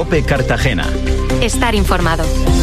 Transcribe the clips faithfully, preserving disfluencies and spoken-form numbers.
COPE Cartagena. Estar informado.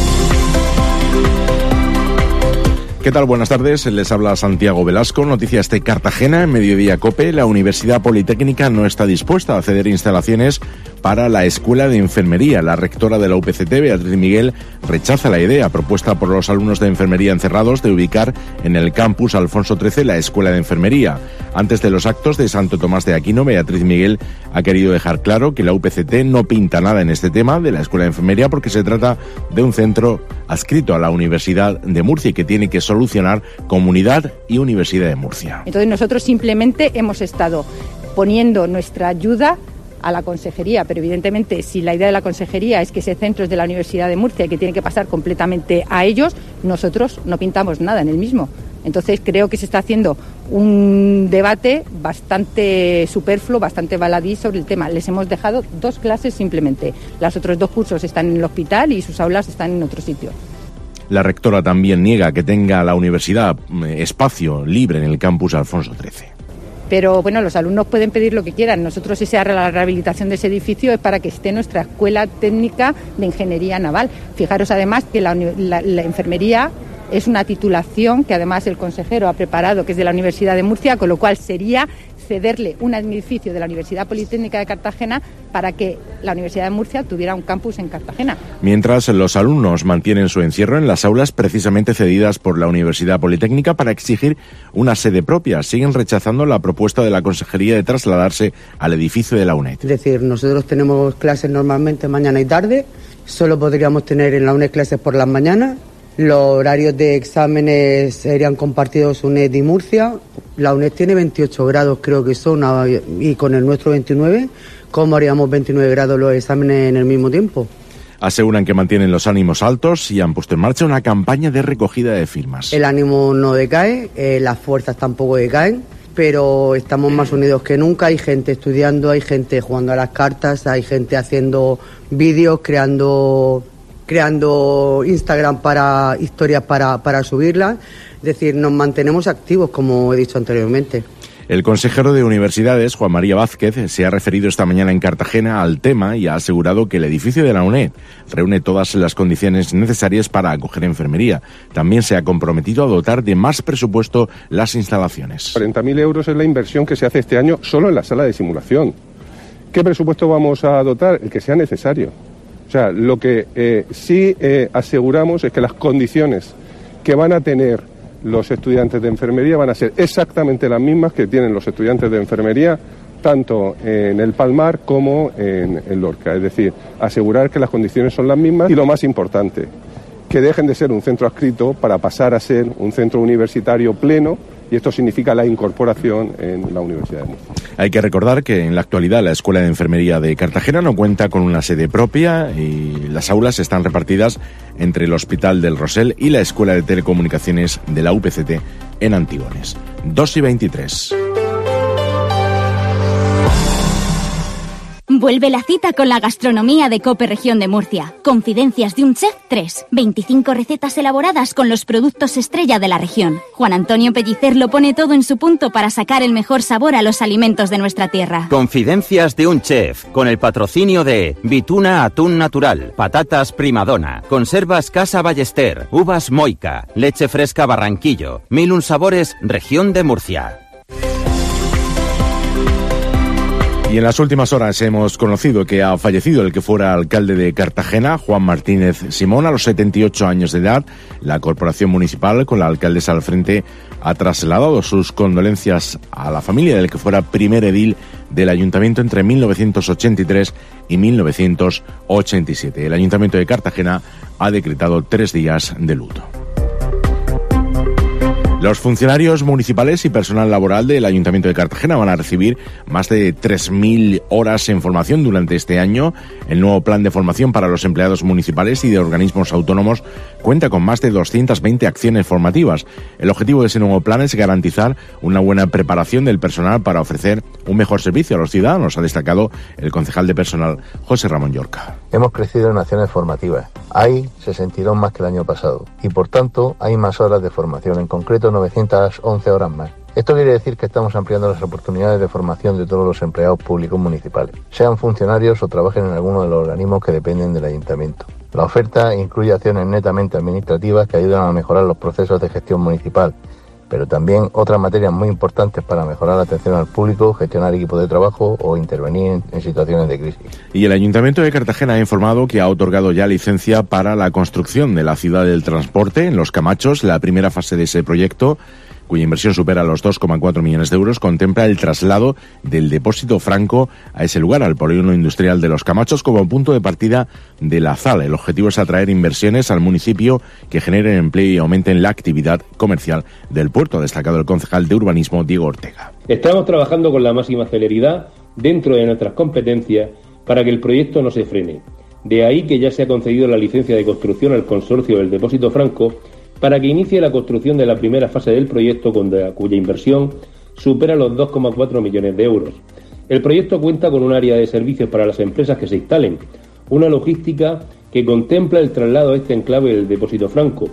¿Qué tal? Buenas tardes, les habla Santiago Velasco, noticias de Cartagena, en Mediodía COPE. La Universidad Politécnica no está dispuesta a ceder instalaciones para la Escuela de Enfermería. La rectora de la U P C T, Beatriz Miguel, rechaza la idea propuesta por los alumnos de enfermería encerrados de ubicar en el campus Alfonso trece la Escuela de Enfermería. Antes de los actos de Santo Tomás de Aquino, Beatriz Miguel ha querido dejar claro que la U P C T no pinta nada en este tema de la Escuela de Enfermería porque se trata de un centro adscrito a la Universidad de Murcia y que tiene que solucionar Comunidad y Universidad de Murcia. Entonces nosotros simplemente hemos estado poniendo nuestra ayuda a la consejería, pero evidentemente si la idea de la consejería es que ese centro es de la Universidad de Murcia y que tiene que pasar completamente a ellos, nosotros no pintamos nada en el mismo. Entonces creo que se está haciendo un debate bastante superfluo, bastante baladí sobre el tema. Les hemos dejado dos clases simplemente. Los otros dos cursos están en el hospital y sus aulas están en otro sitio. La rectora también niega que tenga la universidad espacio libre en el campus Alfonso trece. Pero bueno, los alumnos pueden pedir lo que quieran. Nosotros esa la rehabilitación de ese edificio es para que esté nuestra Escuela Técnica de Ingeniería Naval. Fijaros además que la, la, la enfermería es una titulación que además el consejero ha preparado, que es de la Universidad de Murcia, con lo cual sería cederle un edificio de la Universidad Politécnica de Cartagena para que la Universidad de Murcia tuviera un campus en Cartagena. Mientras los alumnos mantienen su encierro en las aulas precisamente cedidas por la Universidad Politécnica para exigir una sede propia, siguen rechazando la propuesta de la Consejería de trasladarse al edificio de la UNED. Es decir, nosotros tenemos clases normalmente mañana y tarde, solo podríamos tener en la UNED clases por las mañanas. Los horarios de exámenes serían compartidos UNED y Murcia. La UNED tiene veintiocho grados, creo que son, y con el nuestro veintinueve. ¿Cómo haríamos veintinueve grados los exámenes en el mismo tiempo? Aseguran que mantienen los ánimos altos y han puesto en marcha una campaña de recogida de firmas. El ánimo no decae, eh, las fuerzas tampoco decaen, pero estamos más unidos que nunca. Hay gente estudiando, hay gente jugando a las cartas, hay gente haciendo vídeos, creando... creando Instagram para historias para, para subirlas. Es decir, nos mantenemos activos, como he dicho anteriormente. El consejero de Universidades, Juan María Vázquez, se ha referido esta mañana en Cartagena al tema y ha asegurado que el edificio de la UNED reúne todas las condiciones necesarias para acoger enfermería. También se ha comprometido a dotar de más presupuesto las instalaciones. cuarenta mil euros es la inversión que se hace este año solo en la sala de simulación. ¿Qué presupuesto vamos a dotar? El que sea necesario. O sea, lo que eh, sí eh, aseguramos es que las condiciones que van a tener los estudiantes de enfermería van a ser exactamente las mismas que tienen los estudiantes de enfermería tanto en el Palmar como en, en Lorca. Es decir, asegurar que las condiciones son las mismas y lo más importante, que dejen de ser un centro adscrito para pasar a ser un centro universitario pleno. Y esto significa la incorporación en la Universidad de Murcia. Hay que recordar que en la actualidad la Escuela de Enfermería de Cartagena no cuenta con una sede propia y las aulas están repartidas entre el Hospital del Rosell y la Escuela de Telecomunicaciones de la U P C T en Antigones. dos y veintitrés. Vuelve la cita con la gastronomía de COPE Región de Murcia. Confidencias de un Chef tres. veinticinco recetas elaboradas con los productos estrella de la región. Juan Antonio Pellicer lo pone todo en su punto para sacar el mejor sabor a los alimentos de nuestra tierra. Confidencias de un Chef, con el patrocinio de Vituna Atún Natural, Patatas Primadona, Conservas Casa Ballester, Uvas Moica, Leche Fresca Barranquillo, Mil un Sabores Región de Murcia. Y en las últimas horas hemos conocido que ha fallecido el que fuera alcalde de Cartagena, Juan Martínez Simón, a los setenta y ocho años de edad. La corporación municipal, con la alcaldesa al frente, ha trasladado sus condolencias a la familia del que fuera primer edil del ayuntamiento entre mil novecientos ochenta y tres y mil novecientos ochenta y siete. El ayuntamiento de Cartagena ha decretado tres días de luto. Los funcionarios municipales y personal laboral del Ayuntamiento de Cartagena van a recibir más de tres mil horas en formación durante este año. El nuevo plan de formación para los empleados municipales y de organismos autónomos cuenta con más de doscientas veinte acciones formativas. El objetivo de ese nuevo plan es garantizar una buena preparación del personal para ofrecer un mejor servicio a los ciudadanos, ha destacado el concejal de personal José Ramón Llorca. Hemos crecido en acciones formativas. Hay sesenta y dos más que el año pasado y, por tanto, hay más horas de formación, en concreto novecientas once horas más. Esto quiere decir que estamos ampliando las oportunidades de formación de todos los empleados públicos municipales, sean funcionarios o trabajen en alguno de los organismos que dependen del ayuntamiento. La oferta incluye acciones netamente administrativas que ayudan a mejorar los procesos de gestión municipal, pero también otras materias muy importantes para mejorar la atención al público, gestionar equipos de trabajo o intervenir en, en situaciones de crisis. Y el Ayuntamiento de Cartagena ha informado que ha otorgado ya licencia para la construcción de la ciudad del transporte en Los Camachos. La primera fase de ese proyecto, cuya inversión supera los dos coma cuatro millones de euros, contempla el traslado del depósito franco a ese lugar, al polígono industrial de Los Camachos, como punto de partida de la Z A L. El objetivo es atraer inversiones al municipio que generen empleo y aumenten la actividad comercial del puerto, ha destacado el concejal de urbanismo, Diego Ortega. Estamos trabajando con la máxima celeridad dentro de nuestras competencias para que el proyecto no se frene. De ahí que ya se ha concedido la licencia de construcción al consorcio del depósito franco para que inicie la construcción de la primera fase del proyecto, cuya inversión supera los dos coma cuatro millones de euros. El proyecto cuenta con un área de servicios para las empresas que se instalen, una logística que contempla el traslado a este enclave del depósito franco.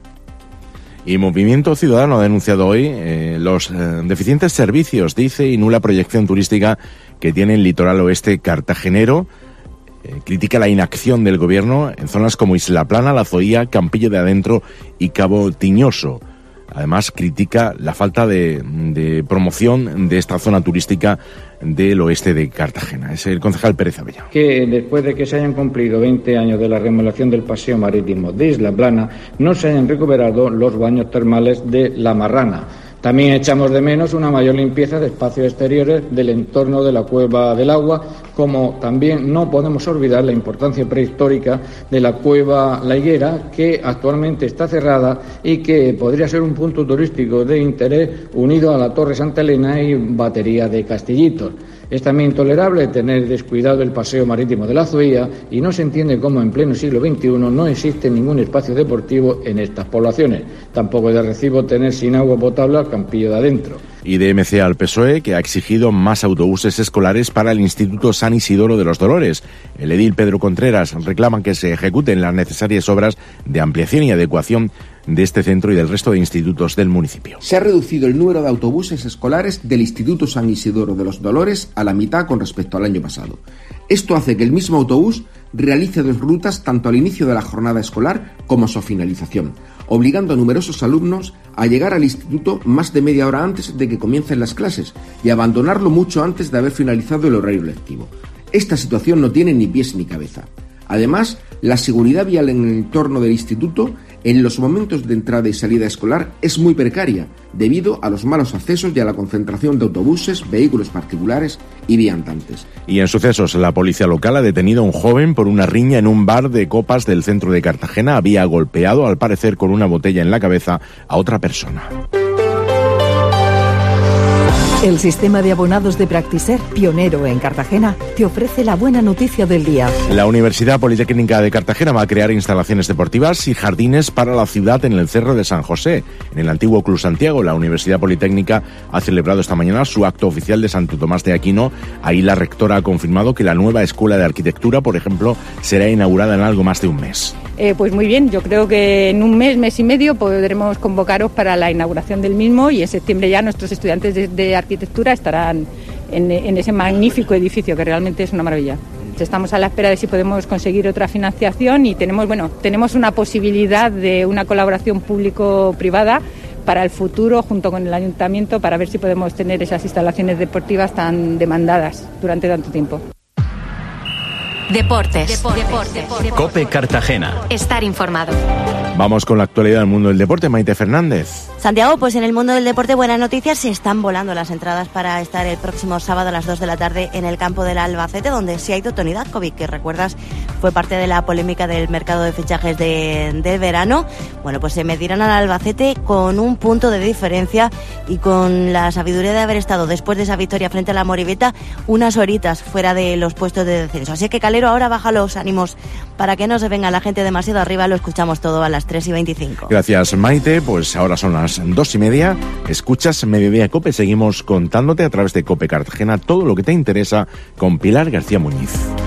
Y Movimiento Ciudadano ha denunciado hoy eh, los eh, deficientes servicios, dice, y nula proyección turística que tiene el litoral oeste cartagenero. Eh, critica la inacción del gobierno en zonas como Isla Plana, La Zoía, Campillo de Adentro y Cabo Tiñoso. Además, critica la falta de, de promoción de esta zona turística del oeste de Cartagena. Es el concejal Pérez Avellán. Que después de que se hayan cumplido veinte años de la remodelación del paseo marítimo de Isla Plana, no se hayan recuperado los baños termales de La Marrana. También echamos de menos una mayor limpieza de espacios exteriores del entorno de la Cueva del Agua, como también no podemos olvidar la importancia prehistórica de la Cueva La Higuera, que actualmente está cerrada y que podría ser un punto turístico de interés unido a la Torre Santa Elena y batería de castillitos. Es también intolerable tener descuidado el paseo marítimo de La Zoía y no se entiende cómo en pleno siglo veintiuno no existe ningún espacio deportivo en estas poblaciones. Tampoco es de recibo tener sin agua potable al Campillo de Adentro. Y de M C al P S O E, que ha exigido más autobuses escolares para el Instituto San Isidoro de los Dolores. El edil Pedro Contreras reclama que se ejecuten las necesarias obras de ampliación y adecuación de este centro y del resto de institutos del municipio. Se ha reducido el número de autobuses escolares del Instituto San Isidoro de los Dolores a la mitad con respecto al año pasado. Esto hace que el mismo autobús realice dos rutas tanto al inicio de la jornada escolar como a su finalización, obligando a numerosos alumnos a llegar al instituto más de media hora antes de que comiencen las clases y abandonarlo mucho antes de haber finalizado el horario lectivo. Esta situación no tiene ni pies ni cabeza. Además, la seguridad vial en el entorno del instituto en los momentos de entrada y salida escolar es muy precaria, debido a los malos accesos y a la concentración de autobuses, vehículos particulares y viandantes. Y en sucesos, la policía local ha detenido a un joven por una riña en un bar de copas del centro de Cartagena. Había golpeado, al parecer con una botella en la cabeza, a otra persona. El sistema de abonados de Practiser, pionero en Cartagena, te ofrece la buena noticia del día. La Universidad Politécnica de Cartagena va a crear instalaciones deportivas y jardines para la ciudad en el Cerro de San José. En el antiguo Club Santiago, la Universidad Politécnica ha celebrado esta mañana su acto oficial de Santo Tomás de Aquino. Ahí la rectora ha confirmado que la nueva Escuela de Arquitectura, por ejemplo, será inaugurada en algo más de un mes. Eh, pues muy bien, yo creo que en un mes, mes y medio podremos convocaros para la inauguración del mismo y en septiembre ya nuestros estudiantes de, de arquitectura estarán en, en ese magnífico edificio que realmente es una maravilla. Estamos a la espera de si podemos conseguir otra financiación y tenemos, bueno, tenemos una posibilidad de una colaboración público-privada para el futuro junto con el ayuntamiento para ver si podemos tener esas instalaciones deportivas tan demandadas durante tanto tiempo. Deportes. Deportes. Deportes. COPE Cartagena. Estar informado. Vamos con la actualidad del mundo del deporte. Maite Fernández. Santiago, pues en el mundo del deporte, buenas noticias. Se están volando las entradas para estar el próximo sábado a las dos de la tarde en el campo del Albacete, donde sí ha ido Toni Dajkovic, que recuerdas fue parte de la polémica del mercado de fichajes de, de verano. Bueno, pues se medirán al Albacete con un punto de diferencia y con la sabiduría de haber estado después de esa victoria frente a la Moribeta unas horitas fuera de los puestos de descenso. Así que Calero ahora baja los ánimos para que no se venga la gente demasiado arriba. Lo escuchamos todo a las tres y veinticinco. Gracias, Maite. Pues ahora son las dos y media. Escuchas Mediodía Cope. Seguimos contándote a través de Cope Cartagena todo lo que te interesa con Pilar García Muñiz.